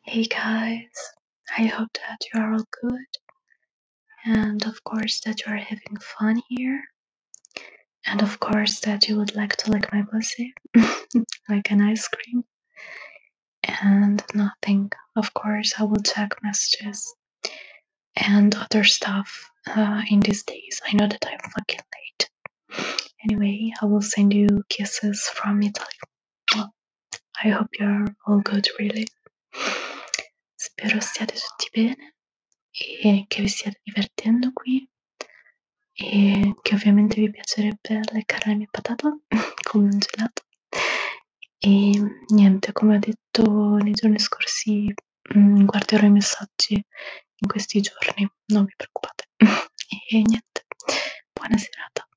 Hey guys, I hope that you are all good and of course that you are having fun here and of course that you would like to lick my pussy like an ice cream and nothing. Of course, I will check messages and other stuff in these days. I know that I'm fucking late. Anyway, I will send you kisses from Italy. I hope you're all good, really. Spero stiate tutti bene e che vi stiate divertendo qui e che ovviamente vi piacerebbe leccare la mia patata come un gelato. E niente, come ho detto nei giorni scorsi, guarderò i messaggi in questi giorni, non vi preoccupate. E niente, buona serata.